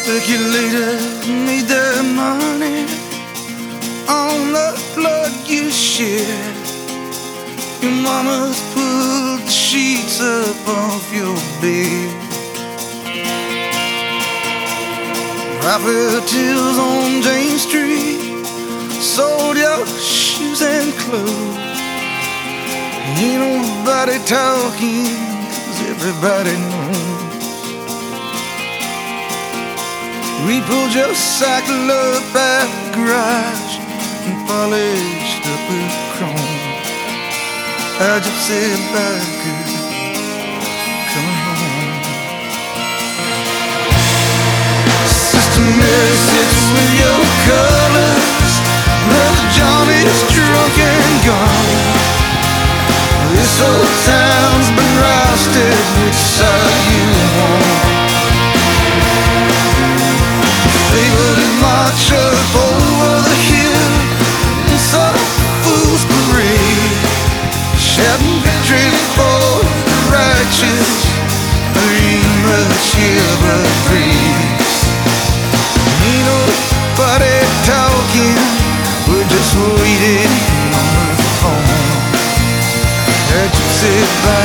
Speculators made their money on the blood you shed. Your mama's pulled the sheets up off your bed. Properties on James Street sold your shoes and clothes. Ain't nobody talking, 'cause everybody knows. We pulled your cycle up at the garage and polished up with chrome. I just said bye, girl, coming home. Sister Mary sits with your colors. Brother John is drunk and gone. This whole town's been rousted. Which side you want? They would march up over the hill in some fool's parade, shouting victory for the righteous. There ain't much here but praise. Ain't nobody talking, we're just waiting on the phone. Had you said bye.